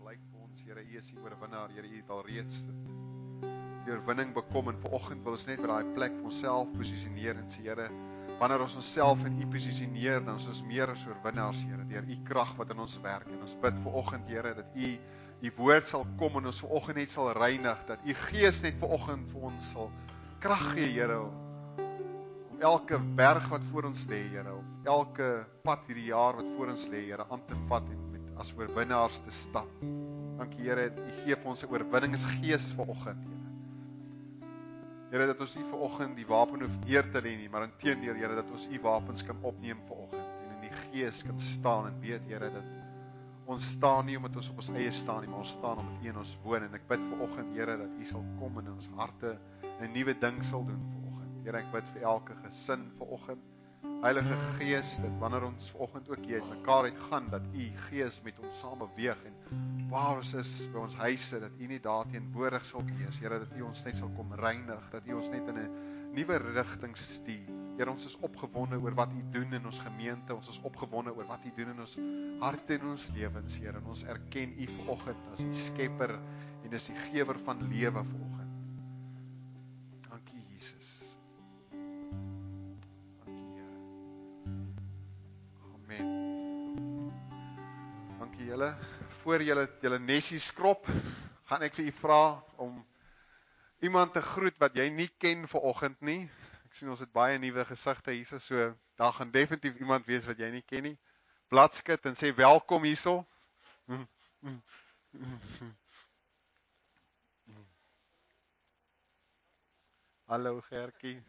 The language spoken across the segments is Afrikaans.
blyk vir ons, Here, U is die oorwinnaar, Here, U het al reeds die oorwinning bekom, en vanoggend wil ons net by daai plek vir onsself posisioneer en sê, Here, wanneer ons onsself in U posisioneer, dan is ons meer as oorwinnaars, Here, deur U krag wat in ons werk, en ons bid vanoggend, Here, dat U woord sal kom en ons vanoggend net sal reinig, dat U Gees net vanoggend vir ons sal krag gee, Here, om elke berg wat voor ons lê, Here, of elke pad hierdie jaar wat voor ons lê, Here, aan te vat en met as oorwinnaars te stap. Dankie, Here, U gee vir ons 'n oorwinningsgees vanoggend, Here. Here, dat ons nie vanoggend die wapen hoef neer te lê nie, maar inteendeel, Here, dat ons U wapens kan opneem vanoggend en in die Gees kan staan en weet, Here, dat ons staan nie omdat ons op ons eie staan nie, maar ons staan omdat U in ons woon, en ek bid vanoggend, Here, dat U sal kom en in ons harte 'n nuwe ding sal doen vanoggend. Here, ek bid vir elke gesin vanoggend, Heilige Gees, dat wanneer ons vanoggend ook hier mekaar uit gaan, dat U Gees met ons saam beweeg, en waar ons is by ons huise, dat U net daar teenwoordig sal wees, Here, dat U ons net sal kom reinig, dat U ons net in 'n nuwe rigting stuur. Here, ons is opgewonde oor wat U doen in ons gemeente, ons is opgewonde oor wat U doen in ons harte en ons lewens, Here, en ons erken U vanoggend as die skepper en as die gewer van lewe vanoggend. Dankie, Jesus. Dankie, Here. Amen. Dankie julle. Voor julle nesie skrop, gaan ek vir u vra om iemand te groet wat jy nie ken vanoggend nie. Ek sien ons het baie nuwe gesigte hierso, so daar gaan definitief iemand wees wat jy nie ken nie. Bladskit en sê welkom hierso. Hallo Gertjie.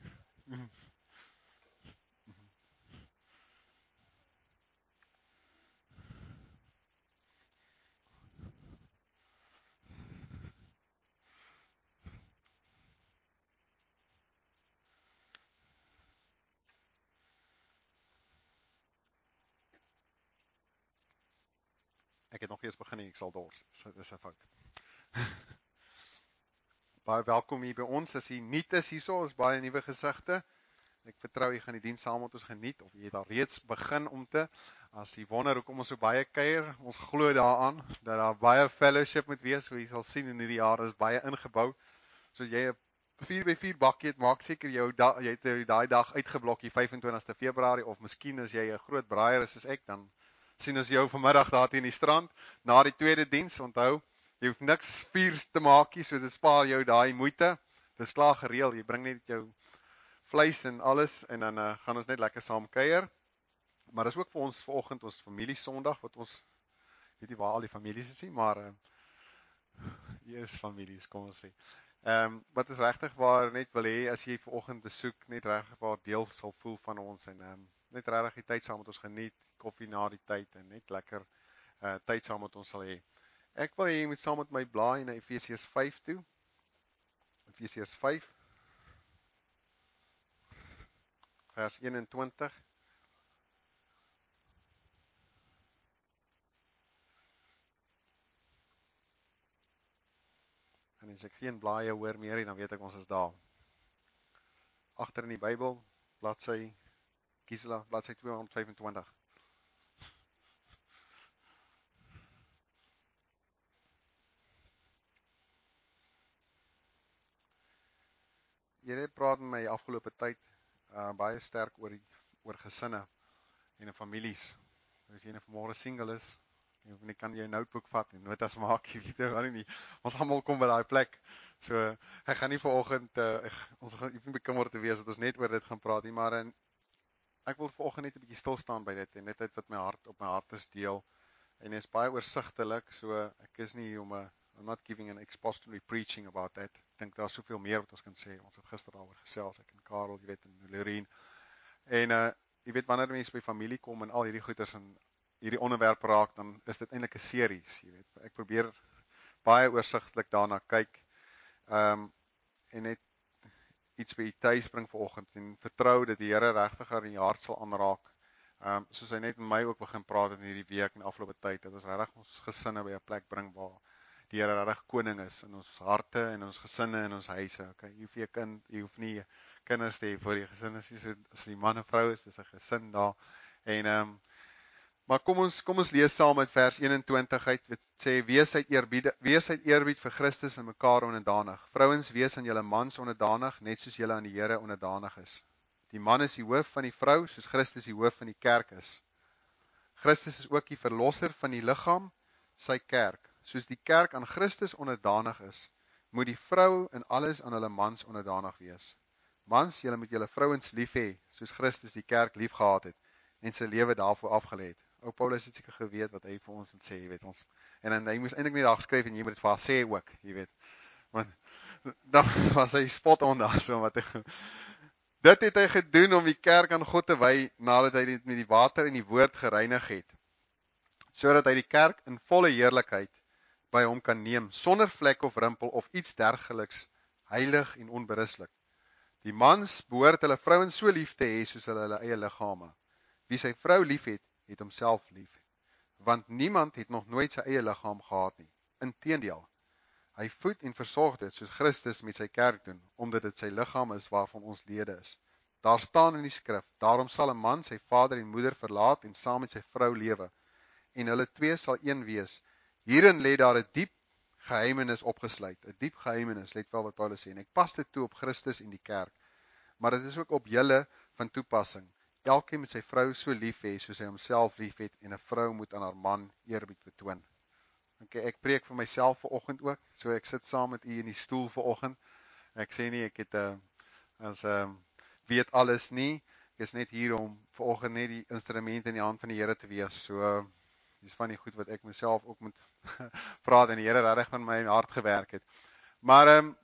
Ek het nog eers begin en ek sal dors. Dis 'n fout. Baie welkom hier by ons. As jy nuut is hierso, is baie nuwe gesigte. Ek vertrou jy gaan die diens saam met ons geniet, of jy het al reeds begin om te. As jy wonder hoekom ons so baie kuier, ons glo daaraan dat daar baie fellowship moet wees, so jy sal sien in hierdie jaar is baie ingebou. So jy 'n 4x4 bakkie het, maak seker jy het daai dag uitgeblok, die 25ste Februarie, of miskien as jy 'n groot braaier is soos ek, dan sien ons jou vanmiddag daar teen die strand, na die tweede diens. Onthou, jy hoef niks viers te maak nie, so dit spaar jou daai moeite. Dit is klaar gereël, jy bring net jou vleis en alles, en dan gaan ons net lekker saam kuier. Maar dis ook vir ons vanoggend ons familie Sondag, wat ons weet nie waar al die families is nie, maar hier is families, kom ons sê. Wat is regtig waar net wil hê, as jy vanoggend besoek, net regtig waar deel sal voel van ons, en net regtig die tyd saam met ons geniet, koffie na die tyd, en net lekker tyd saam met ons sal hê. Ek wil hê jy moet saam met my blaai na Efesiërs 5 toe. Efesiërs 5 vers 21. En as ek geen blaaie hoor meer nie, dan weet ek ons is daar. Agter in die Bybel, bladsy Gisela, bladsy 225. Here praat met my afgelope tyd baie sterk oor gesinne en families. As jy vanmôre single is, jy kan jou notebook vat en notas maak, jy weet nie. Ons almal kom by daai plek. So ek gaan nie vanoggend ons gaan nie bekommerd te wees dat ons net oor dit gaan praat nie, maar ek wil vanoggend net 'n bietjie stil staan by dit en net uit wat my hart op my hart is deel. En dit is baie oorsigtelik, so ek is nie om I'm not giving an expository preaching about that. Ek dink daar's soveel meer wat ons kan sê. Ons het gister daaroor gesels, ek en Karel, jy weet, en Loreen. En jy weet, wanneer mense by familie kom en al hierdie goeters en hierdie onderwerp raak, dan is dit eintlik 'n series, jy weet. Ek probeer baie oorsigtelik daarna kyk. En net iets by die tuis bring vanoggend en vertrou dat die Here regtig in die hart sal aanraak. Soos hy net met my ook begin praat in hierdie week en afgelope tyd, dat ons regtig ons gesinne by 'n plek bring waar die Here regtig koning is in ons harte en ons gesinne en ons huise. Okay, jy hoef nie kinders te hê vir die gesin, as die man en vrou is, dis 'n gesin daar. En Maar kom ons lees saam met vers 21 uit, wat sê, wees uit eerbied vir Christus en mekaar onderdanig. Vrouens, wees aan julle mans onderdanig, net soos julle aan die Here onderdanig is. Die man is die hoof van die vrou, soos Christus die hoof van die kerk is. Christus is ook die verlosser van die liggaam, sy kerk. Soos die kerk aan Christus onderdanig is, moet die vrou in alles aan hulle mans onderdanig wees. Mans, julle moet julle vrouens lief hê, soos Christus die kerk lief gehad het, en sy lewe daarvoor afgelê het. Ou Paulus het seker geweet wat hy vir ons moet sê, jy weet ons. En dan hy moes eintlik nie daar geskryf en jy moet dit vir haar sê ook, jy weet. Want dan was hy spot on daar so wat hy dit het hy gedoen om die kerk aan God te wy nadat hy dit met die water en die woord gereinig het, sodat hy die kerk in volle heerlikheid by hom kan neem, sonder vlek of rimpel of iets dergeliks, heilig en onberuslik. Die mans behoort hulle vrouens so lief te hê soos hulle eie liggame. Wie sy vrou lief het, het homself lief. Want niemand het nog nooit sy eie liggaam gehad nie. Inteendeel, hy voed en versorg dit soos Christus met sy kerk doen, omdat dit sy liggaam is waarvan ons lede is. Daar staan in die skrif, daarom sal 'n man sy vader en moeder verlaat en saam met sy vrou lewe, en hulle twee sal een wees. Hierin lê daar 'n diep geheimenis opgesluit, 'n diep geheimenis, let wel wat Paulus sê, en ek pas dit toe op Christus en die kerk, maar dit is ook op julle van toepassing. Elkeen moet sy vrou so lief hê soos hy homself lief het, en 'n vrou moet aan haar man eerbied betoon. Okay, ek preek vir myself vanoggend ook, so ek sit saam met u in die stoel vanoggend. Ek sê nie ek het weet alles nie. Ek is net hier om vanoggend net die instrument in die hand van die Here te wees. So dis van die goed wat ek myself ook moet praat en die Here regtig van my hart gewerk het. Maar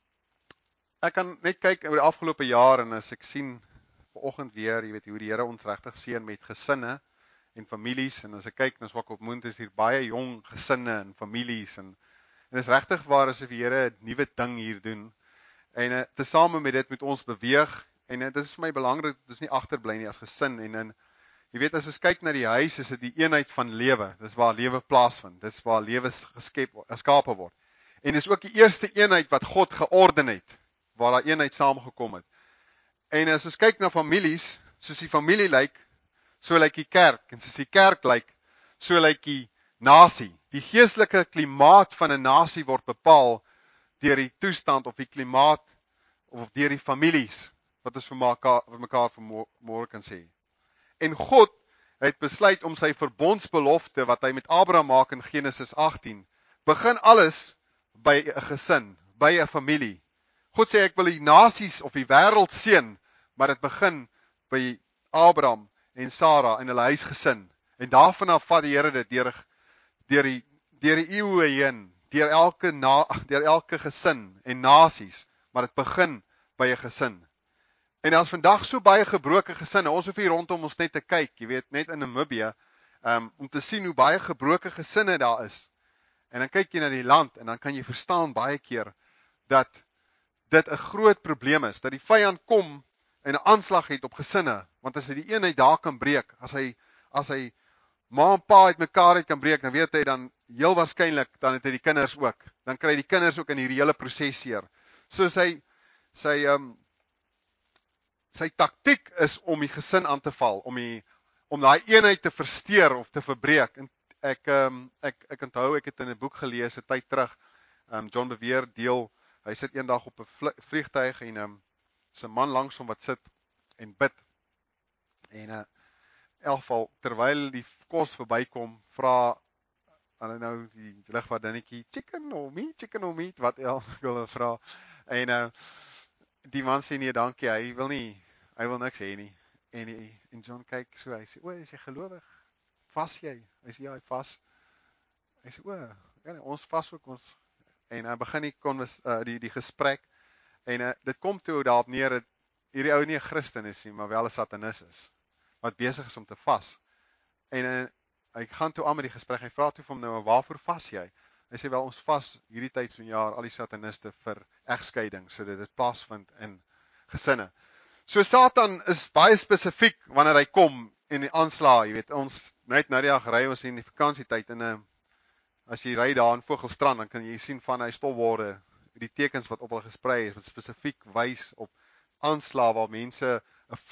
ek kan net kyk oor die afgelope jaar en as ek sien vanoggend weer, jy weet hoe die Here ons regtig seën met gesinne en families, en as ek kyk na Swakopmund is hier baie jong gesinne en families, en is regtig waar asof die Here 'n nuwe ding hier doen, en tesame met dit moet ons beweeg, en dit is vir my belangrik, dit is nie agterbly nie as gesin, en jy weet as ons kyk na die huis, is dit die eenheid van lewe, dis waar lewe plaasvind, dis waar lewe geskape word, en dis ook die eerste eenheid wat God georden het, waar daar eenheid saamgekom het. En as ons kyk na families, soos die familie lyk, so lyk die kerk, en soos die kerk lyk, so lyk die nasie. Die geestelike klimaat van 'n nasie word bepaal deur die toestand of die klimaat of deur die families wat ons vir mekaar vanmôre kan sê. En God het besluit om sy verbondsbelofte wat hy met Abraham maak in Genesis 18, begin alles by 'n gesin, by 'n familie. God sê ek wil die nasies of die wêreld seën, maar dit begin by Abraham en Sarah en hulle huisgesin. En daarvan af vat die Here dit deur die eeue heen, deur elke gesin en nasies, maar dit begin by 'n gesin. En daar's vandag so baie gebroke gesinne. Ons hoef hier rondom ons net te kyk, jy weet, net in Namibië, om te sien hoe baie gebroke gesinne daar is. En dan kyk jy na die land en dan kan jy verstaan baie keer dat dit 'n groot probleem is, dat die vyand kom en 'n aanslag het op gesinne, want as hy die eenheid daar kan breek, as hy ma en pa uitmekaar uit kan breek, dan weet hy dan heel waarskynlik dan het hy die kinders ook. Dan kry die kinders ook in hierdie hele proses seer. So sy taktiek is om die gesin aan te val, om daai eenheid te versteur of te verbreek. En ek onthou ek het in 'n boek gelees 'n tyd terug, John Bevere deel, hy sit eendag op 'n vliegtuig en is 'n man langs hom wat sit en bid. En in elk geval terwyl die kos verbykom, vra hulle nou die lugvaartdienetjie chicken or meat, wat hulle vra. En die man sê nee, dankie, hy wil niks hê nie. En John kyk so, hy sê, is jy gelowig? Vas jy? Hy sê ja, hy vas. Hy sê, ja, ons vas ook ons. En begin die gesprek, en dit kom toe daarop neer dat hierdie ou nie 'n Christen is nie, maar wel 'n Satanis is, wat besig is om te vas. En hy gaan toe aan met die gesprek, hy vra toe vir hom nou, waarvoor vas jy? Hy sê wel, ons vas hierdie tyd van jaar al die sataniste vir egskeiding, sodat dit plaasvind in gesinne. So Satan is baie spesifiek wanneer hy kom en die aanslag, jy weet, ons net nou die dag ry ons in die vakansietyd, en as jy ry daar in Vogelstrand, dan kan jy sien van hy stofborde, die tekens wat op hulle gesprei is, wat spesifiek wys op aanslag waar mense 'n vloek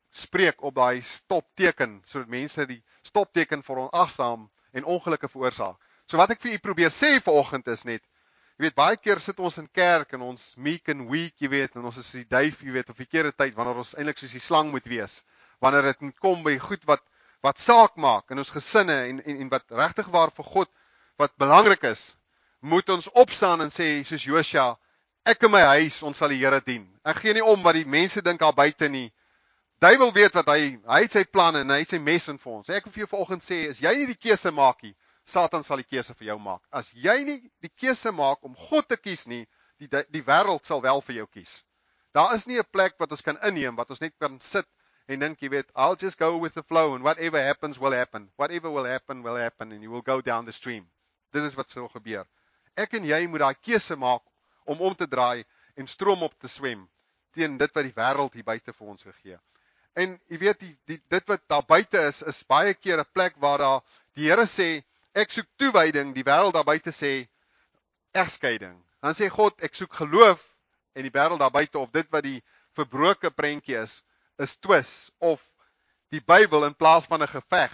spreek op daai stopteken, sodat mense die stopteken veronagsaam en ongelukke veroorsaak. So wat ek vir u probeer sê vanoggend is net, jy weet, baie keer sit ons in kerk en ons meek and weak, jy weet, en ons is die duif, jy weet, op verkeerde tyd, wanneer ons eintlik soos die slang moet wees, wanneer dit moet kom by goed wat saak maak in ons gesinne en wat regtig waar vir God, wat belangrik is, moet ons opstaan en sê, soos Josua, ek en my huis, ons sal die Here dien. Ek gee nie om wat die mense dink daar buite nie. Duiwel weet wat hy het sy planne en hy het sy mes in vir ons. Ek wil vir jou vanoggend sê, as jy nie die keuse maak nie, Satan sal die keuse vir jou maak. As jy nie die keuse maak om God te kies nie, die wêreld sal wel vir jou kies. Daar is nie 'n plek wat ons kan inneem, wat ons net kan sit en dink, jy weet, I'll just go with the flow and whatever happens will happen. Whatever will happen and you will go down the stream. Dit is wat sal gebeur. Ek en jy moet daai keuse maak om te draai en stroom op te swem teen dit wat die wêreld hier buite vir ons gegee. En jy weet, dit wat daar buite is baie keer 'n plek waar daar die Here sê, ek soek toewyding, die wêreld daar buite sê egskeiding. Dan sê God, ek soek geloof, en die wêreld daar buite, of dit wat die verbroke prentjie is twis, of die Bybel in plaas van 'n geveg,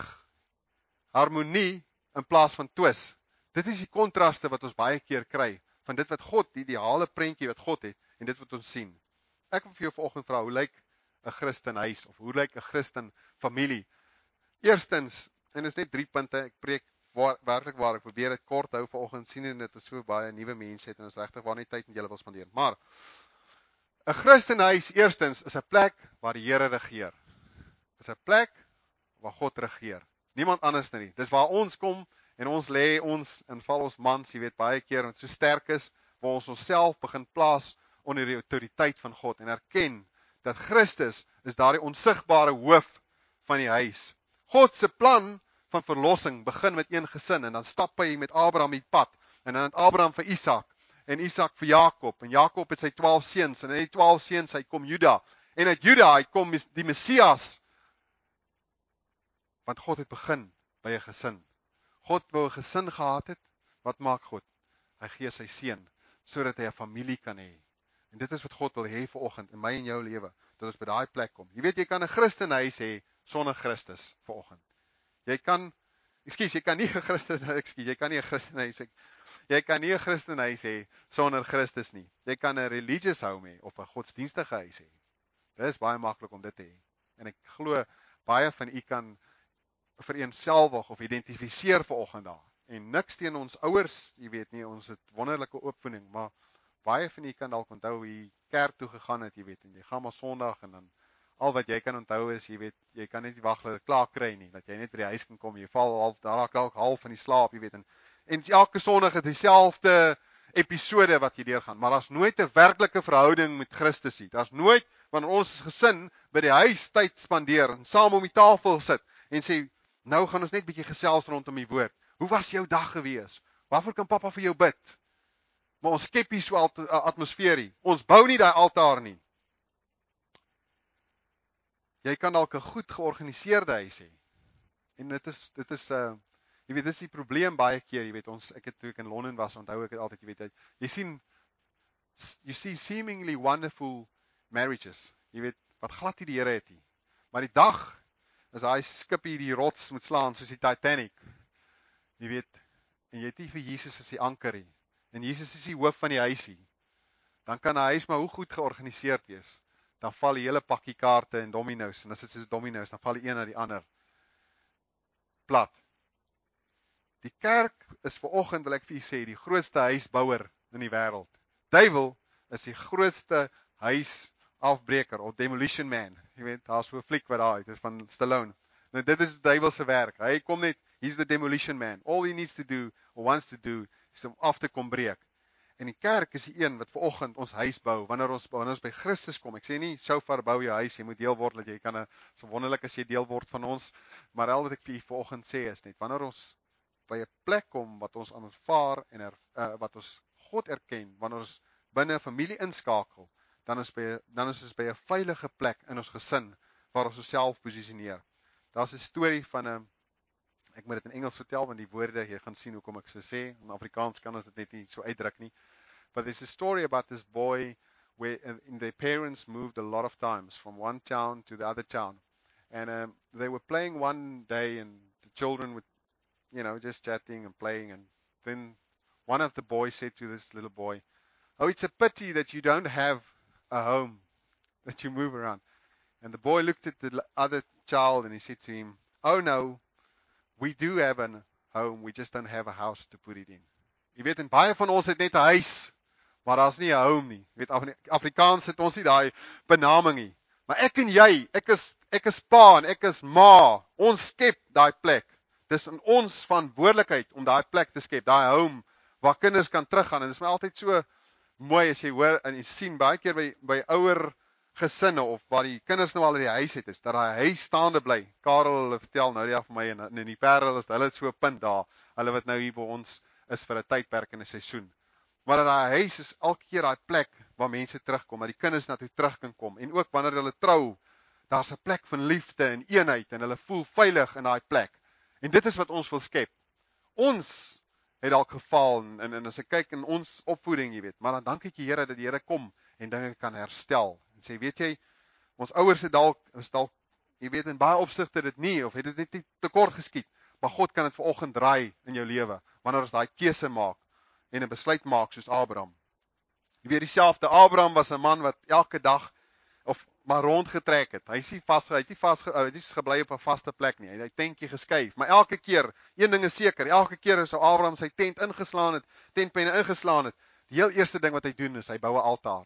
harmonie in plaas van twis. Dit is die kontraste wat ons baie keer kry, van dit wat God, die ideale prentjie wat God het, en dit wat ons sien. Ek wil vir jou vanoggend vra, hoe lyk 'n Christen huis, of hoe lyk 'n Christen familie? Eerstens, en is net 3 punte, ek preek werklik waar, ek probeer dit kort hou vanoggend, sien en dit is so baie nuwe mense het, en ons regtig waar nie tyd met julle wil spandeer. Maar 'n Christenhuis eerstens is 'n plek waar die Here regeer. Is 'n plek waar God regeer. Niemand anders nie. Dis waar ons kom en ons lê ons en val ons mans, jy weet, baie keer wat so sterk is, waar ons onsself begin plaas onder die autoriteit van God en erken dat Christus is daardie onsigbare hoof van die huis. God se plan van verlossing begin met een gesin, en dan stap hy met Abraham die pad, en dan het Abraham vir Isak, en Isak vir Jakob, en Jakob het sy 12 seuns, en uit die 12 seuns uit kom Juda, en uit Juda uit kom die Messias, want God het begin by 'n gesin. God wou 'n gesin gehad het, wat maak God? Hy gee sy seun, sodat hy 'n familie kan hê. En dit is wat God wil hê vanoggend in my en jou lewe, dat ons by daai plek kom. Jy weet, jy kan 'n Christenhuis hê sonder Christus vanoggend. Jy kan nie 'n Christenhuis hê sonder Christus nie. Jy kan 'n religious home hê of 'n godsdienstige huis hê. Dit is baie maklik om dit te hê. En ek glo baie van u kan vereenselwig of identifiseer vanoggend daar. En niks teen ons ouers, jy weet nie, ons het wonderlike opvoeding, maar baie van u kan dalk onthou hoe jy kerk toe gegaan het, jy weet, en jy gaan maar Sondag en dan al wat jy kan onthou is, jy weet, jy kan net nie wag dat dit klaar kry nie, dat jy net by die huis kan kom, jy val half, daar raak dalk half van die slaap, jy weet, en elke Sondag het dieselfde episode wat jy deurgaan, maar daar's nooit 'n werklike verhouding met Christus nie. Daar's nooit, wanneer ons gesin by die huis tyd spandeer en saam om die tafel sit en sê, nou gaan ons net bietjie gesels rondom die woord. Hoe was jou dag gewees? Waarvoor kan pappa vir jou bid? Maar ons skep hier so 'n atmosfeer. Ons bou nie daai altaar nie. Jy kan dalk 'n goed georganiseerde huis hê. En dit is jy weet, dis die probleem baie keer, jy weet, ek het toe ek in Londen was, onthou ek het altyd, jy weet, you see seemingly wonderful marriages, jy weet, wat glad nie die Here het nie. Maar die dag as daai skip hier die rots moet slaan soos die Titanic, jy weet, en jy het nie vir Jesus as die anker nie, en Jesus is die hoof van die huis nie, dan kan 'n huis maar hoe goed georganiseerd wees, dan val die hele pakkie kaarte en domino's, en as dit soos domino's, dan val die een na die ander plat. Die kerk is vanoggend, wil ek vir u sê, die grootste huisbouer in die wêreld. Duiwel is die grootste huisafbreker of demolition man. Jy weet, daar's so 'n fliek wat daar is van Stallone. Nou dit is die duiwel se werk. Hy kom net, he's the demolition man. All he needs to do or wants to do is om af te kom breek. En die kerk is die een wat vanoggend ons huis bou, wanneer ons by Christus kom. Ek sê nie, so ver bou jou huis, jy moet deel word, dat jy kan, so wonderlik as jy deel word van ons, maar al wat ek vir u vanoggend sê is net, wanneer ons by 'n plek kom, wat ons aanvaar en wat ons God erken, wanneer ons binne 'n familie inskakel, dan is ons by 'n veilige plek in ons gesin, waar ons osself posisioneer. Daar's 'n storie van ek moet dit in Engels vertel, want die woorde, jy gaan sien hoekom ek so sê, in Afrikaans kan ons dit net nie so uitdruk nie, but there's a story about this boy, where their parents moved a lot of times, from one town to the other town, And they were playing one day, and the children were, just chatting and playing. And then one of the boys said to this little boy, "Oh, it's a pity that you don't have a home, that you move around." And the boy looked at the other child and he said to him, "Oh no, we do have a home, we just don't have a house to put it in." Jy weet, en baie van ons het net 'n huis, maar daar's nie 'n home nie. Jy weet, Afrikaans het ons nie daai benaming nie. Maar ek en jy, ek is pa en ek is ma. Ons skep daai plek. Dis in ons verantwoordelikheid om daai plek te skep, daai home waar kinders kan teruggaan. En dit is my altyd so mooi as jy hoor en jy sien baie keer by ouer gesinne of waar die kinders nou al in die huis het, is dat daai huis staande bly. Karel vertel nou die af vir my en in die Parel is hulle het so 'n punt daar. Hulle wat nou hier by ons is vir 'n tydperk in 'n seisoen. Maar daai huis is elke keer daai plek waar mense terugkom, waar die kinders na toe terug kan kom. En ook wanneer hulle trou, daar's 'n plek van liefde en eenheid en hulle voel veilig in daai plek. En dit is wat ons wil skep. Ons het dalk gefaal en as ek kyk in ons opvoeding, jy weet, maar dan dank ek die Here dat die Here kom en dinge kan herstel. En sê, weet jy, ons ouers het dalk, jy weet, in baie opsigte dit nie, of het dit net tekort geskiet, maar God kan dit vanoggend draai in jou lewe, wanneer ons daai keuse maak, en 'n besluit maak soos Abraham. Jy weet dieselfde, Abraham was 'n man wat elke dag, of maar rondgetrek het, hy het nie gebly op 'n vaste plek nie, hy het tentjie geskuif, maar elke keer, een ding is seker, elke keer as Abraham sy tent ingeslaan het, tentpenne ingeslaan het, die heel eerste ding wat hy doen is, hy bou 'n altaar.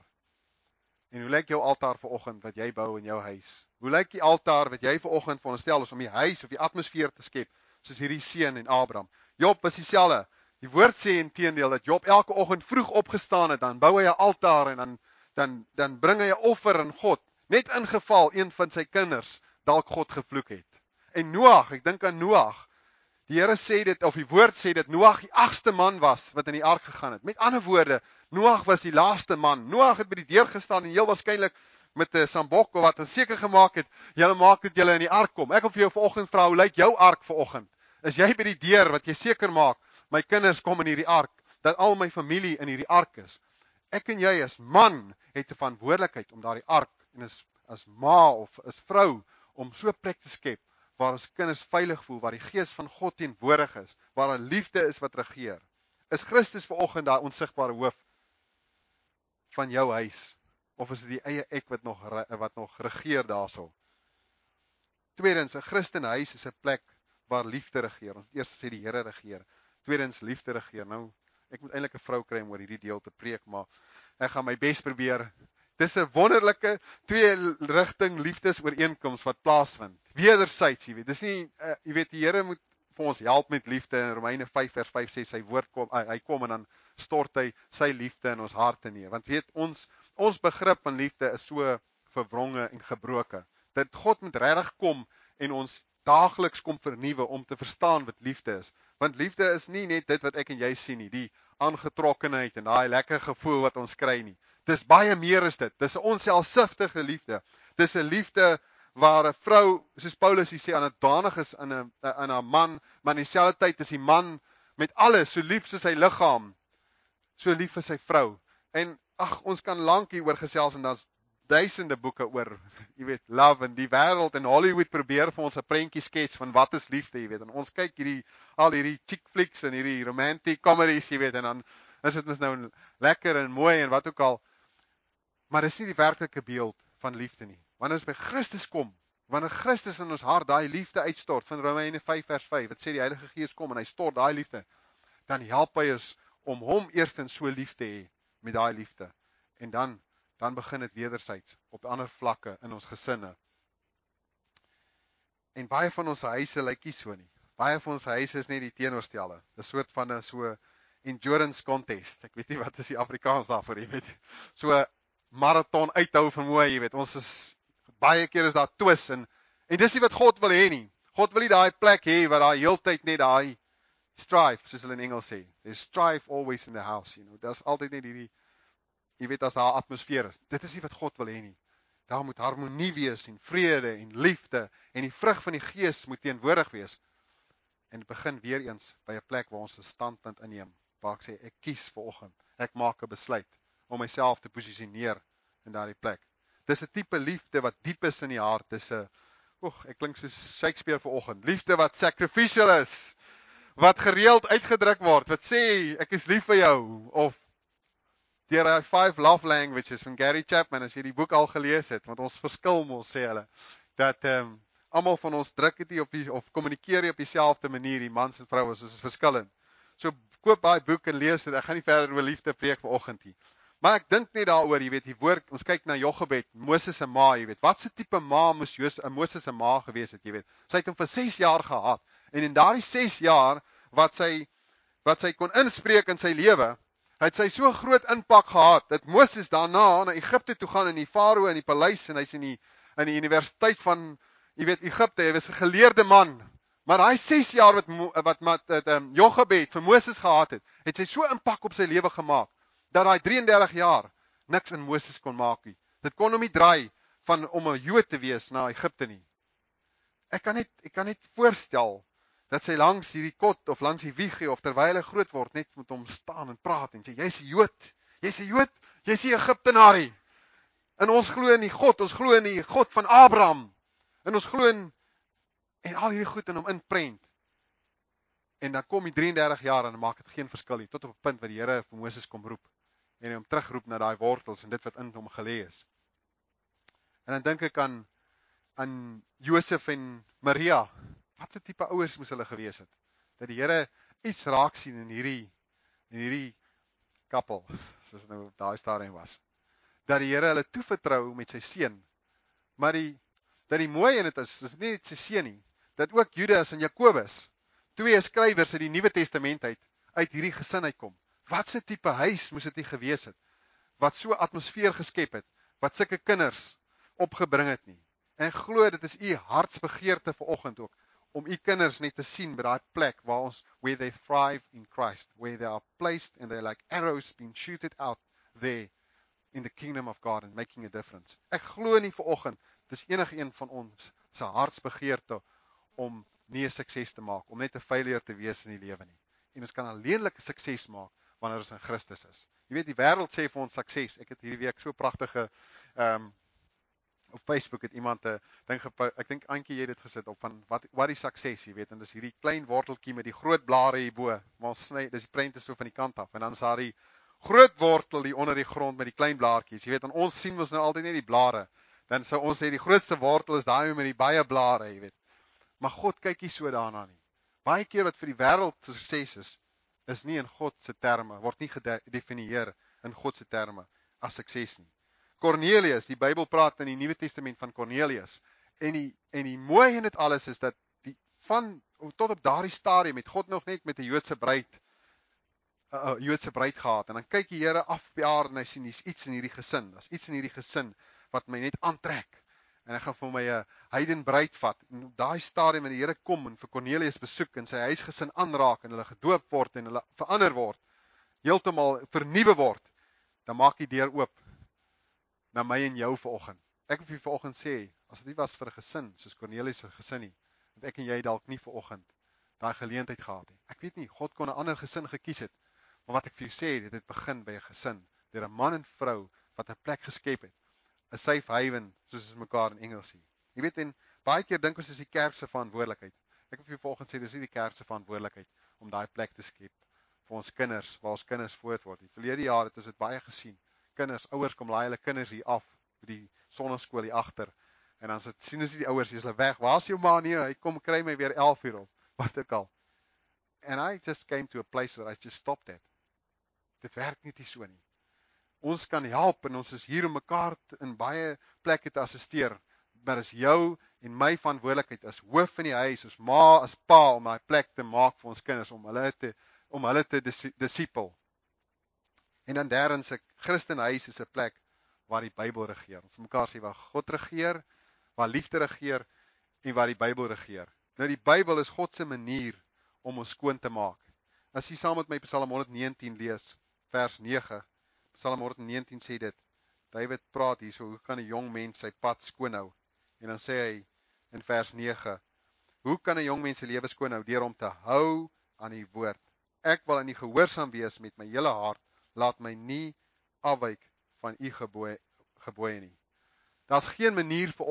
En hoe lyk jou altaar vanoggend wat jy bou in jou huis? Hoe lyk die altaar wat jy vanoggend veronderstel is om die huis of die atmosfeer te skep, soos hierdie seun en Abraham? Job is dieselfde. Die woord sê inteendeel dat Job elke oggend vroeg opgestaan het, dan bou hy 'n altaar en dan bring hy 'n offer aan God, net in geval een van sy kinders dalk God gevloek het. En Noag, ek dink aan Noag. Die Here sê dit, of die woord sê dat Noag die 8ste man was wat in die ark gegaan het. Met ander woorde, Noag was die laaste man. Noag het by die deur gestaan en heel waarskynlik met 'n sambok of wat en seker gemaak het, julle maak dit julle in die ark kom. Ek wil vir jou vanoggend vra, hoe lyk jou ark vanoggend? Is jy by die deur wat jy seker maak, my kinders kom in hierdie ark, dat al my familie in hierdie ark is? Ek en jy as man het 'n verantwoordelikheid om daardie ark, en as ma of as vrou, om so 'n plek te skep, waar ons kinders veilig voel, waar die gees van God teenwoordig is, waar 'n liefde is wat regeer. Is Christus vanoggend daai onsigbare hoof van jou huis? Of is dit die eie ek wat nog regeer daarso? Tweedens, 'n Christenhuis is 'n plek waar liefde regeer. Ons eers sê die Here regeer. Tweedens, liefde regeer. Nou, ek moet eintlik 'n vrou kry om oor hierdie deel te preek, maar ek gaan my bes probeer. Dis 'n wonderlike twee-rigting liefdesooreenkoms wat plaasvind. Wederzijds, jy weet. Dis nie jy weet die Here moet vir ons help met liefde. In Romeine 5 vers 5 sê sy woord kom, hy kom en dan stort hy sy liefde in ons harte neer. Want weet ons begrip van liefde is so verwronge en gebroke. Dat God moet regtig kom en ons daagliks kom vernuwe om te verstaan wat liefde is. Want liefde is nie net dit wat ek en jy sien nie, die aangetrokkenheid en daai lekker gevoel wat ons kry nie. Dis baie meer as dit. Dis 'n onselfsugtige liefde. Dis 'n liefde waar 'n vrou, soos Paulus sê, aandadig is aan 'n man, maar in dieselfde tyd is die man met alles so lief soos sy liggaam, so lief vir sy vrou. En ons kan lank hieroor gesels en daar's duisende boeke oor, jy weet, love en die wêreld en Hollywood probeer vir ons 'n prentjie skets van wat is liefde, jy weet. En ons kyk al hierdie chick flicks en hierdie romantic comedies, jy weet, en dan is dit mos nou lekker en mooi en wat ook al. Maar dis nie die werklike beeld van liefde nie. Wanneer ons by Christus kom, wanneer Christus in ons hart daai liefde uitstort, van Romeine 5 vers 5, wat sê die Heilige Gees kom en hy stort daai liefde, dan help hy ons om hom eerstens so lief te hê met daai liefde. En dan begin dit wederzijds op ander vlakke in ons gesinne. En baie van ons huise lyk nie so nie. Baie van ons huise is net die teenoorstelde. 'n soort van 'n so endurance contest. Ek weet nie wat is die Afrikaans daarvoor, jy weet. So marathon uithou vermoë, jy weet. Ons is baie keer is daar twis en dis nie wat God wil hê nie. God wil nie daai plek hê waar daar heeltyd net daai strife, soos hulle in Engels sê. There's strife always in the house, you know. Daar's altyd net hierdie, jy weet, as daar 'n atmosfeer is. Dit is nie wat God wil hê nie. Daar moet harmonie wees en vrede en liefde en die vrug van die Gees moet teenwoordig wees. En dit begin weer eens by 'n plek waar ons 'n standpunt inneem. Waar ek sê ek kies vanoggend. Ek maak 'n besluit om myself te posisioneer in daardie plek. Dis 'n tipe liefde wat diep is in die hart. Dis 'n Ek klink soos Shakespeare vanoggend. Liefde wat sacrificial is, wat gereeld uitgedruk word, wat sê, ek is lief vir jou, of deur die 5 love languages van Gary Chapman, as jy die boek al gelees het, want ons verskil mos, sê hulle, dat almal van ons druk dit nie op die, of kommunikeer nie op dieselfde manier, die mans en vrouens, is verskillend. So koop daai boek en lees dit, ek gaan nie verder oor liefde preek vanoggend nie. Maar ek dink net daaroor, jy weet, die woord, ons kyk na Jochebed, Moses se ma, jy weet, wat se tipe ma moes Moses se ma gewees het, jy weet. Sy het hom vir 6 jaar gehad, en in daardie 6 jaar, wat sy kon inspreek in sy lewe, het sy so groot impak gehad, dat Moses daarna na Egipte toe gaan, in die farao in die paleis, en hy's in die universiteit van, jy weet, Egipte, hy was 'n geleerde man, maar daai 6 jaar wat Jochebed vir Moses gehad het sy so impak op sy lewe gemaak, dat daai 33 jaar niks in Moses kon maak nie. Dit kon hom nie draai van om 'n Jood te wees na Egipte nie. Ek kan net voorstel dat sy langs hierdie kot of langs die wiegie of terwyl hy groot word net met hom staan en praat en sê, jy's 'n Jood, jy's 'n Jood, jy's 'n Egiptenaar. En ons glo in die God, ons glo in die God van Abraham. En ons glo in en al hierdie goed in hom inprent. En dan kom die 33 jaar en dan maak dit geen verskil nie, tot op 'n punt waar die Here vir Moses kom roep en hom terugroep na daai wortels en dit wat in hom gelê is. En dan dink ek aan Josef en Maria. Wat 'n tipe ouers moes hulle gewees het? Dat die Here iets raak sien in hierdie koppel, soos nou op daai stadium was. Dat die Here hulle toevertrou met sy seun. Maar dat die mooi in dit is nie net sy seun nie, dat ook Judas en Jakobus, 2 skrywers uit die Nuwe Testament uit hierdie gesin uitkom. Wat 'n tipe huis moes dit nie gewees het, wat so atmosfeer geskep het, wat sulke kinders opgebring het nie. En ek glo dit is u hartsbegeerte vanoggend ook, om u kinders net te sien by daai plek where they thrive in Christ, where they are placed and they're like arrows being shooted out there in the kingdom of God and making a difference. Ek glo nie vanoggend, dis enige een van ons se hartsbegeerte om nie 'n sukses te maak, om net 'n failure te wees in die lewe nie. En ons kan alleenlik sukses maak wanneer ons in Christus is. Jy weet, die wêreld sê vir ons sukses. Ek het hierdie week so pragtige op Facebook het iemand 'n ding ek dink Antjie jy het dit gesit op van wat is sukses, jy weet, en dis hierdie klein worteltjie met die groot blare hierbo. Maar ons sny, dis die prent is so van die kant af en dan is daar die groot wortel hier onder die grond met die klein blaartjies. Jy weet, en ons sien ons nou altyd net die blare. Dan sou ons sê die grootste wortel is daai met die baie blare, jy weet. Maar God kyk nie so daarna nie. Baie keer wat vir die wêreld sukses is nie in God se terme, word nie gedefinieer in God se terme as sukses nie. Cornelius, die Bybel praat in die Nuwe Testament van Cornelius. En die mooi in dit alles is dat tot op daardie stadium het God nog net met 'n Joodse bruid gehad. En dan kyk die Here af op die aarde en hy sien dis iets in hierdie gesin. Daar's iets in hierdie gesin wat my net aantrek. En ek gaan vir my 'n heiden bruid vat. En op daai stadium en die Here kom en vir Cornelius besoek en sy huisgesin aanraak en hulle gedoop word en hulle verander word, heeltemal vernuwe word, dan maak die deur oop na my en jou vanoggend. Ek wil vir vanoggend sê, as dit nie was vir 'n gesin soos Cornelius se gesin nie, dat ek en jy dalk nie vanoggend daai geleentheid gehad het. Ek weet nie, God kon 'n ander gesin gekies het, maar wat ek vir jou sê, dit het begin by 'n gesin, deur 'n man en vrou wat 'n plek geskep het, 'n safe haven, soos ons mekaar in Engels sê. Jy weet, en baie keer dink ons is die kerk se verantwoordelikheid. Ek wil vir jou vanoggend sê, dis nie die kerk se verantwoordelikheid om daai plek te skep vir ons kinders, waar ons kinders groot word. Die verlede jaar het ons dit baie gesien. Kinders, ouers kom laai hulle kinders hier af by die sonneskool hier agter. En dan sien ons die ouers, hulle weg. Waar's jou ma? Nee, hy kom kry my weer 11 uur op. Wat ook al. And I just came to a place where I just stopped that. Dit werk nie so nie. Ons kan help en ons is hier om mekaar in baie plekke te assisteer. Maar is jou en my verantwoordelikheid as hoof in die huis, as ma, as pa, om daai plek te maak vir ons kinders, om hulle te disipel. En dan derdens, 'n Christenhuis is 'n plek waar die Bybel regeer. Ons mekaar sê waar God regeer, waar liefde regeer en waar die Bybel regeer. Nou die Bybel is God se manier om ons skoon te maak. As jy saam met my Psalm 119 lees, vers 9. Psalm 119 sê dit. David praat hierso, hoe kan 'n jong mens sy pad skoon hou? En dan sê hy in vers 9, hoe kan 'n jong mens sy lewe skoon hou? Deur om te hou aan die woord. Ek wil aan U gehoorsaam wees met my hele hart. Laat my nie afwyk van U gebooie nie. Daar's geen manier vanoggend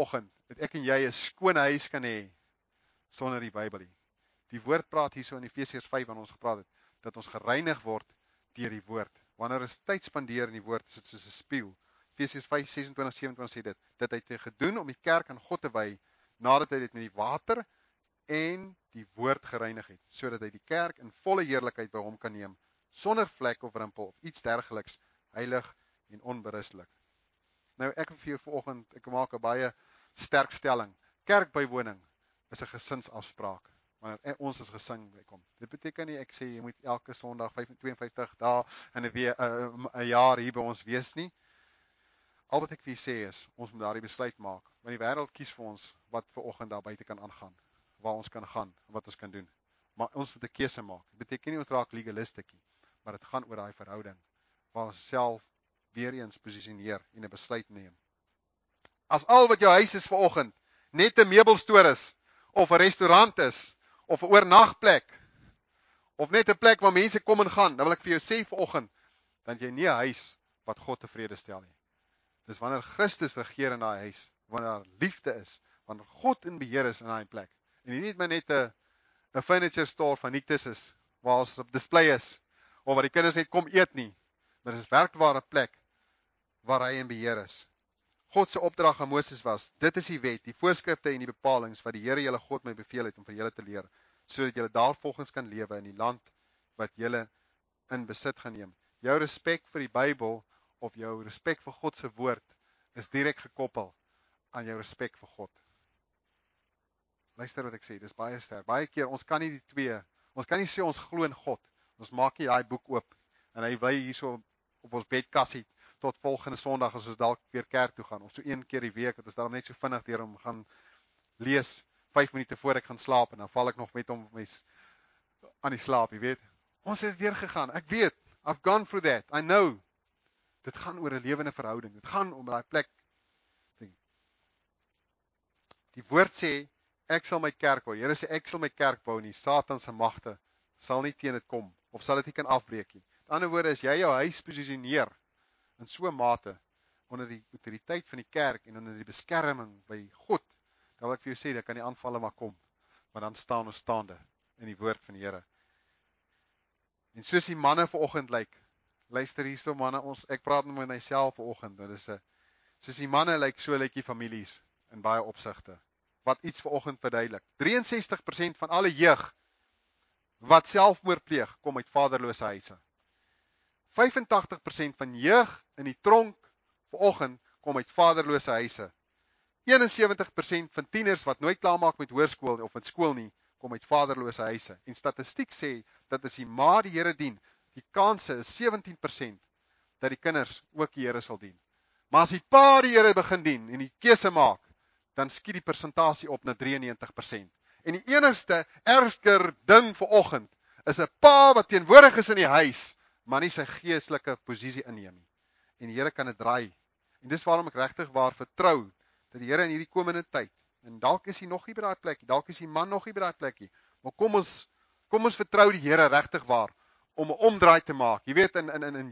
dat ek en jy 'n skoon huis kan hê sonder die Bybel nie. Die woord praat hierso in Efesiërs 5 wanneer ons gepraat het, dat ons gereinig word deur die woord. Wanneer ons tyd spandeer in die woord, is dit soos 'n spieël. Efesiërs 5, 26, 27 sê dit, dat hy het gedoen om die kerk aan God te wy, nadat hy dit met die water en die woord gereinig het, sodat hy die kerk in volle heerlikheid by hom kan neem, sonder vlek of rimpel of iets dergeliks, heilig en onberuslik. Nou ek wil vir jou vanoggend, ek maak 'n baie sterk stelling. Kerkbywoning is 'n gesinsafspraak. Wanneer ons as gesin bykom. Dit beteken nie ek sê jy moet elke Sondag 52 dae in 'n jaar hier by ons wees nie. Al wat ek vir julle sê is, ons moet daardie besluit maak, want die wêreld kies vir ons wat vanoggend daar buite kan aangaan, waar ons kan gaan, wat ons kan doen. Maar ons moet 'n keuse maak. Dit beteken nie ons raak legalisties nie, maar dit gaan oor daai verhouding, waar ons self weer eens posisioneer en 'n besluit neem. As al wat jou huis is vanoggend net 'n meubelstoor is, of 'n restaurant is, of 'n oornagplek, of net 'n plek waar mense kom en gaan, dan wil ek vir jou sê vanoggend, dan jy nie 'n huis wat God tevrede stel nie. Dis wanneer Christus regeer in daai huis, wanneer daar liefde is, wanneer God in beheer is in daai plek. En nie net 'n furniture store van Nictus is, waar ons op display is, of waar die kinders net kom eet nie, maar dis werkbare plek waar hy in beheer is. God se opdrag aan Moses was, dit is die wet, die voorskrifte en die bepalings wat die Here julle God my beveel het om vir julle te leer, sodat julle daarvolgens kan lewe in die land wat julle in besit gaan neem. Jou respek vir die Bybel of jou respek vir God se woord is direk gekoppel aan jou respek vir God. Luister wat ek sê, dis baie sterk. Baie keer, ons kan nie die twee, ons kan nie sê ons glo in God. Ons maak nie daai boek oop en hy bly hierso op ons bedkassie tot volgende Sondag as ons dalk weer kerk toe gaan, of so 1 keer die week, dat ons daarom net so vinnig deur hom gaan lees, 5 minute voor ek gaan slaap, en dan val ek nog met hom aan die slaap, jy weet. Ons het weer gegaan, ek weet, I've gone through that, I know. Dit gaan oor 'n lewende verhouding, dit gaan om daai plek. Die woord sê, ek sal my kerk bou, Here sê, ek sal my kerk bou, en die Satan se magte sal nie teen dit kom, of sal dit nie kan afbreek nie. Met ander woorde, as jy jou huis posisioneer, in so 'n mate, onder die autoriteit van die kerk, en onder die beskerming by God, dan wil ek vir jou sê, dan kan die aanvalle maar kom, maar dan staan ons staande, in die woord van die Here. En soos die manne vanoggend lyk, luister hierso manne, ek praat met myself vanoggend, dit is soos die manne lyk, so lyk die families, in baie opsigte, wat iets vanoggend verduidelik. 63% van alle jeug, wat selfmoord pleeg, kom uit vaderlose huise. 85% van jeug in die tronk vanoggend kom uit vaderlose huise. 71% van tieners wat nooit klaarmaak met hoërskool of met skool nie, kom uit vaderlose huise. En statistiek sê dat as die ma die Here dien, die kanse is 17% dat die kinders ook die Here sal dien. Maar as die pa die Here begin dien en die keuse maak, dan skiet die persentasie op na 93%. En die enigste erger ding vanoggend is 'n pa wat teenwoordig is in die huis, maar nie sy geestelike posisie inneem nie. En die Here kan dit draai. En dis waarom ek regtig waar vertrou dat die Here in hierdie komende tyd, en dalk is hy nog nie by daai plek, dalk is die man nog nie by daai plek nie, maar kom ons vertrou die Here regtig waar om 'n omdraai te maak. Jy weet in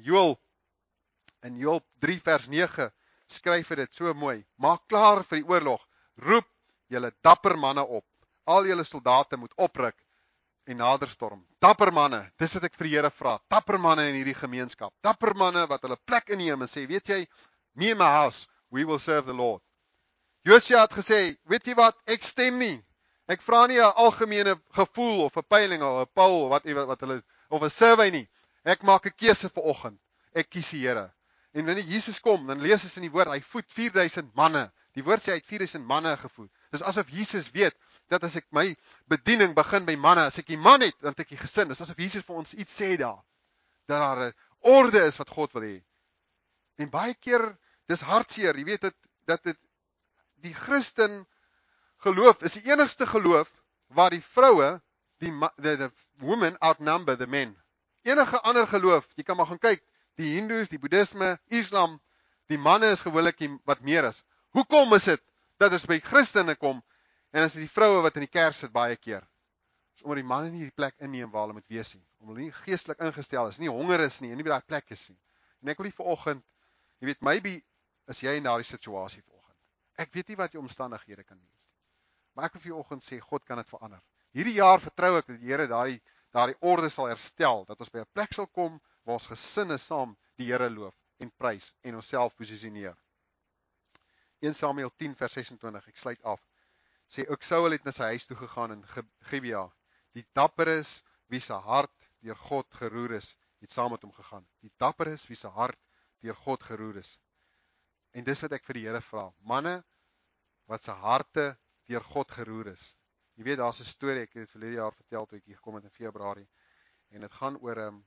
Joel 3 vers 9 skryf hy dit so mooi. Maak klaar vir die oorlog. Roep julle dapper manne op. Al julle soldate moet opruk en naderstorm. Dapper manne, dis wat ek vir die Here vra. Dapper manne in hierdie gemeenskap. Dapper manne wat hulle plek inneem en sê, weet jy, me and my house, we will serve the Lord. Josia het gesê, weet jy wat, ek stem nie. Ek vra nie 'n algemene gevoel of 'n peiling of 'n poll wat hulle of 'n survey nie. Ek maak 'n keuse vanoggend. Ek kies die Here. En wanneer Jesus kom, dan lees ons in die woord, hy voed 4000 manne. Die woord sê hy het 4000 manne gevoed. Dis asof Jesus weet dat as ek my bediening begin by manne, as ek die man het, dan het ek die gesin. Dis asof Jesus vir ons iets sê daar, dat daar 'n orde is wat God wil hê. En baie keer, dis hartseer, jy weet dat die Christen geloof is die enigste geloof waar die vroue, the women outnumber the men. Enige ander geloof, jy kan maar gaan kyk, die Hindoes, die Boeddhisme, Islam, die manne is gewoonlik wat meer is. Hoekom is dit dat ons by Christene kom en as die vroue wat in die kerk sit baie keer? Is omdat die manne nie die plek inneem waar hulle moet wees nie, omdat hulle nie geestelik ingestel is, nie honger is nie, en nie by daai plek is nie. En ek wil nie vanoggend, jy weet, maybe is jy in daardie situasie vanoggend. Ek weet nie wat jou omstandighede kan wees nie. Maar ek wil vir juoggend sê, God kan dit verander. Hierdie jaar vertrou ek dat die Here daardie orde sal herstel, dat ons by 'n plek sal kom waar ons gesinne saam die Here loof en prys en onsself posisioneer. 1 Samuel 10 vers 26, ek sluit af. Sê ook Saul het na sy huis toe gegaan in Gibea. Die dapperes wie se hart deur God geroer is, het saam met hom gegaan. Die dapperes wie se hart deur God geroer is. En dis wat ek vir die Here vra. Manne wat se harte deur God geroer is. Jy weet, daar's 'n storie, ek het dit verlede jaar vertel toe ek hier gekom het in Februarie. En dit gaan oor 'n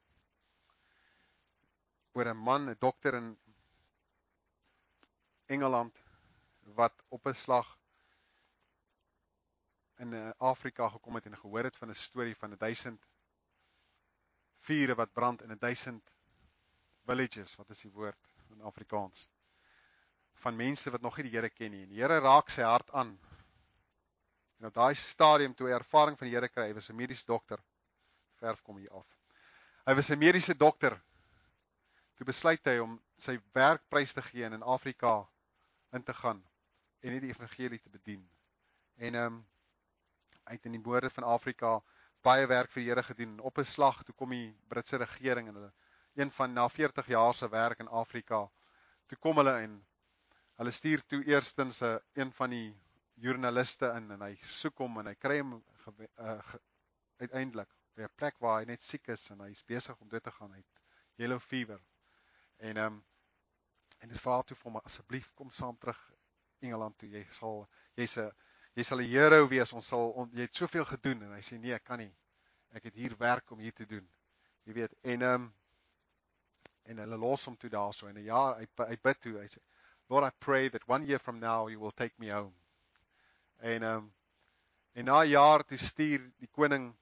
man, 'n dokter in Engeland wat op 'n slag in Afrika gekom het en gehoor het van 'n storie van 1000 vure wat brand in 1000 villages, wat is die woord in Afrikaans? Van mense wat nog nie die Here ken nie. En die Here raak sy hart aan. En op daai stadium toe hy ervaring van die Here kry, hy was 'n mediese dokter. Verf kom hier af. Hy was 'n mediese dokter. Toe besluit hy om sy werk prys te gee en in Afrika in te gaan en net die evangelie te bedien. En hy het in die boorde van Afrika baie werk vir die Here gedoen. Op 'n slag toe kom die Britse regering en na 40 jaar se werk in Afrika, toe kom hulle en hulle stuur toe eerstens een van die joernaliste in en hy soek hom en hy kry hom uiteindelik by 'n plek waar hy net siek is en hy is besig om dood te gaan. Hy het yellow fever. En dit vra toe vir hom, asseblief kom saam terug Engeland toe. Jy sal 'n hero wees. Jy het soveel gedoen. En hy sê nee, ek kan nie. Ek het hier werk om hier te doen. Jy weet. En hulle los hom toe daarso en 'n jaar hy bid toe. Hy sê, Lord, I pray that 1 year from now you will take me home. En na 'n jaar toe stuur die koning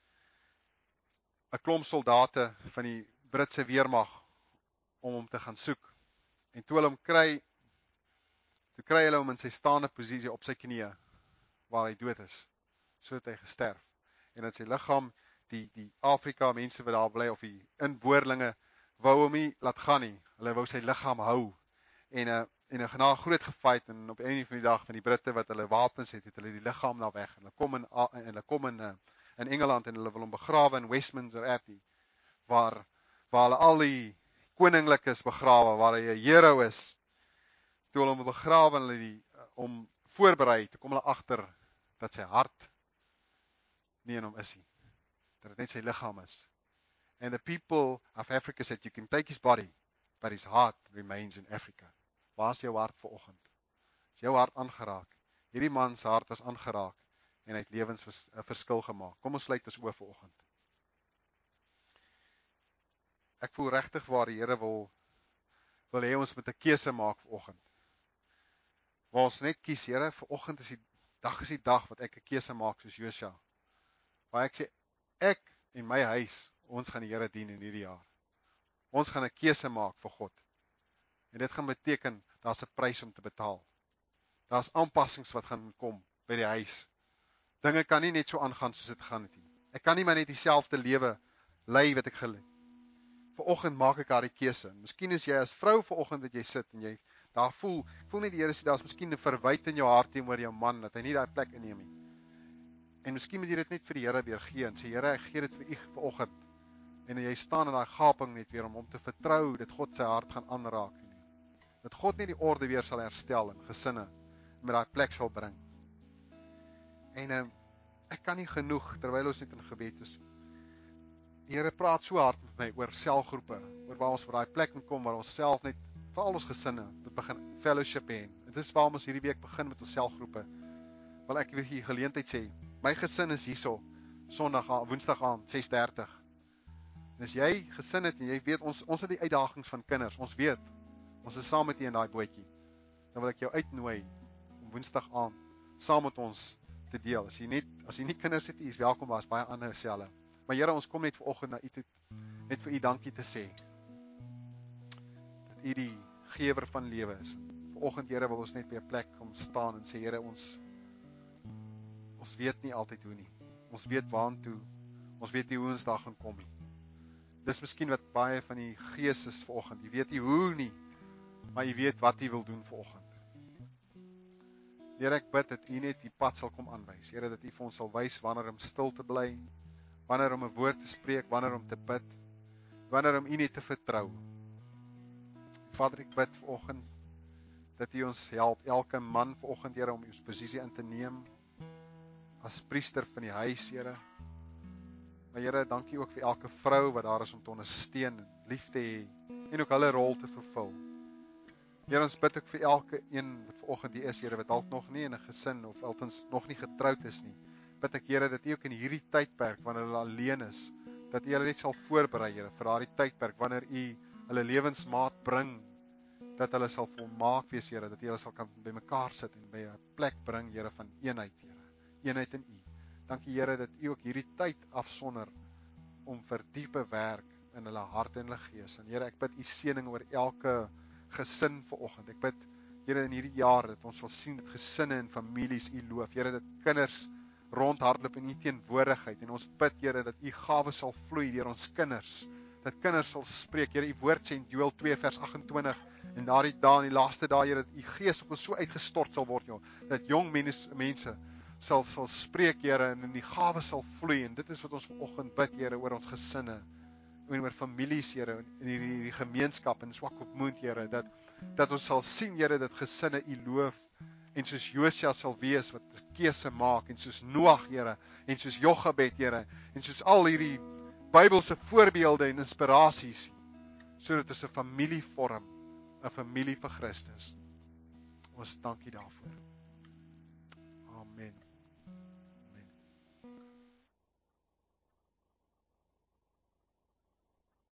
'n klomp soldate van die Britse weermag om hom te gaan soek. En toe hulle hom kry hulle hom in sy staande posisie op sy knieë waar hy dood is. So het hy gesterf. En in sy liggaam die Afrika mense wat daar bly of die inboorlinge wou hom nie laat gaan nie. Hulle wou sy liggaam hou. En na 'n groot gefight en op 'n einde van die dag van die Britte wat hulle wapens het hulle die liggaam daar weg. En hulle kom in Engeland en hulle wil hom begrawe in Westminster Abbey waar hulle al die koninglikes begrawe, waar hy 'n hero is. Toe hulle hom begrawe en hulle hom voorberei, toe kom hulle agter dat sy hart nie in hom is nie. Dat dit net sy liggaam is. And the people of Africa said, you can take his body, but his heart remains in Africa. Waar is jou hart vanoggend? Is jou hart aangeraak? Hierdie man se hart was aangeraak en hy het lewens 'n verskil gemaak. Kom ons sluit ons oë vanoggend. Ek voel regtig waar die Here wil hê ons moet 'n keuse maak vanoggend. Waar ons net kies, Here, vanoggend is die dag wat ek 'n keuse maak soos Josua. Waar ek sê ek en my huis, ons gaan die Here dien in hierdie jaar. Ons gaan 'n keuse maak vir God. En dit gaan beteken daar's 'n prys om te betaal. Daar's aanpassings wat gaan kom by die huis. Dinge kan nie net so aangaan soos dit gaan nie. Ek kan nie maar net dieselfde lewe lei wat ek geleef. Vanoggend maak ek daardie keuse. Miskien is jy as vrou vanoggend wat jy sit en jy daar voel net die Here sê daar's miskien 'n verwyte in jou hart teenoor jou man dat hy nie daai plek inneem nie. En miskien moet jy dit net vir die Here weer gee en sê Here, ek gee dit vir u vanoggend. En jy staan in daai gaping net weer om te vertrou dat God sy hart gaan aanraak. Dat God net die orde weer sal herstel in gesinne met daai plek sal bring. En ek kan nie genoeg terwyl ons net in gebed is. Die Here praat so hard met my oor selgroepe, oor waar ons vir daai plek moet kom waar ons self net vir al ons gesinne moet begin fellowship hê. Dit is waarom ons hierdie week begin met ons selgroepe. Wil ek weer hier geleentheid sê, my gesin is hierso Woensdag aand 6:30. En as jy gesin het en jy weet ons het die uitdagings van kinders, ons weet ons is saam met jy in daai bootjie. Dan wil ek jou uitnooi om Woensdag aand saam met ons te deel. As jy nie kinders het, is welkom, daar's baie ander selle. Maar Here, ons kom net vanoggend na u toe, net vir u dankie te sê. Dat u die gewer van lewe is. Vanoggend, Here, wil ons net by 'n plek kom staan en sê, Here, ons weet nie altyd hoe nie. Ons weet waantoe. Ons weet nie hoe ons daar gaan kom nie. Dis miskien wat baie van die gees is vanoggend. Jy weet nie hoe nie, maar jy weet wat jy wil doen vanoggend. Here, ek bid dat U net die pad sal kom aanwys. Here, dat U vir ons sal wys wanneer om stil te bly, wanneer om 'n woord te spreek, wanneer om te bid, wanneer om U net te vertrou. Vader, ek bid vanoggend dat U ons help, elke man vanoggend, Here, om ons posisie in te neem as priester van die huis, Here. Maar Here, dankie ook vir elke vrou wat daar is om te ondersteun en lief te hê en ook hulle rol te vervul. Here, ons bid ook vir elke een wat vanoggend hier is, Here, wat dalk nog nie in 'n gesin of althans nog nie getroud is nie. Bid ek, Here, dat U ook in hierdie tydperk wanneer hulle alleen is, dat U hulle net sal voorberei, Here, vir daardie tydperk wanneer U hulle lewensmaat bring, dat hulle sal volmaak wees, Here, dat U hulle sal kan bymekaar sit en by 'n plek bring, Here, van eenheid, Here. Eenheid in U. Dankie, Here, dat U ook hierdie tyd afsonder om vir diepe werk in hulle hart en hulle gees. En Here, ek bid U seëning oor elke gesin vanoggend. Ek bid, Here, in hierdie jaar dat ons sal sien dat gesinne en families U loof. Here, dat kinders rondhardloop in U teenwoordigheid. En ons bid, Here, dat U gawes sal vloei deur ons kinders. Dat kinders sal spreek. Here, U woord sê in Joël 2 vers 28, en daardie dae, in die laaste dae, Here, dat U gees op ons so uitgestort sal word, dat jong mense sal spreek, Here, en in die gawes sal vloei. En dit is wat ons vanoggend bid, Here, oor ons gesinne, en oor families, Here, in hierdie gemeenskap in Swakopmund, Here, dat ons sal sien, Here, dat gesinne U loof, en soos Josua sal wees wat keuse maak, en soos Noag, Here, en soos Jochebed, Here, en soos al hierdie Bybelse voorbeelde en inspirasies, sodat ons 'n familie vorm, 'n familie vir Christus. Ons dankie daarvoor.